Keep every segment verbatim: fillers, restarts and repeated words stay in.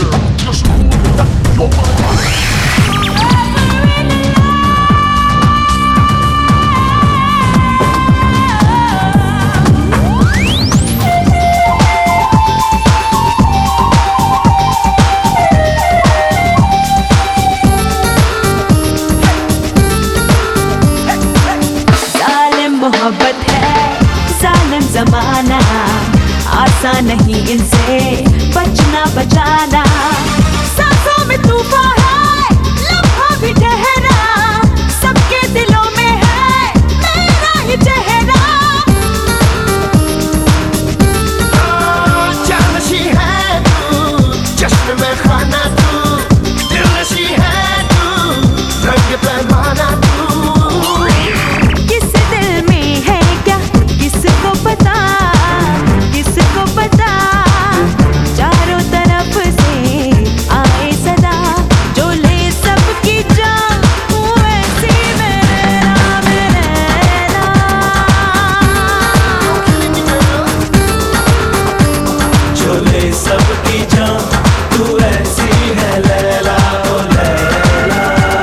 मोहब्बत है जालिम जमाना, आसान नहीं इनसे बचना बचाना। सांसों में तूफान है, लम्हा भी ठहरा, सबके दिलों में है मेरा ही चेहरा। जानशी है तू, जश्न में खाना तू, दिलनशी है तू, रंग पैमाना तू। सबकी जान तू ऐसी है लैला ओ लैला।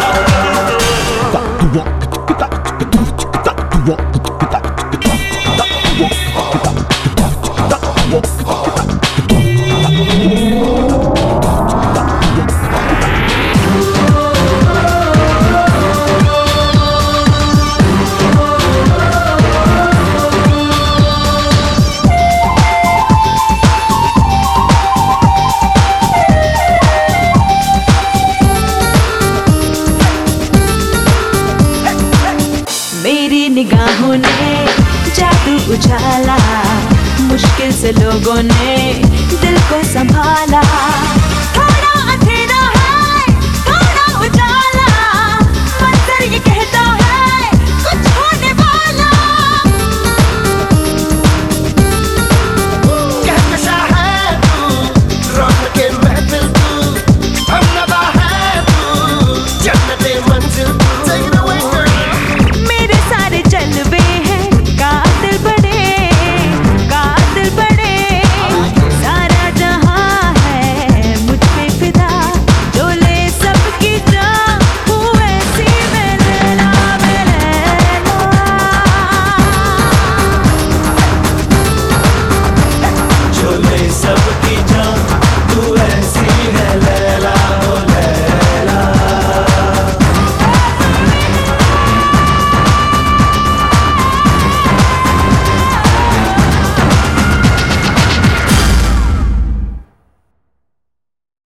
मेरी निगाहों ने जादू उछाला, मुश्किल से लोगों ने दिल को संभाला।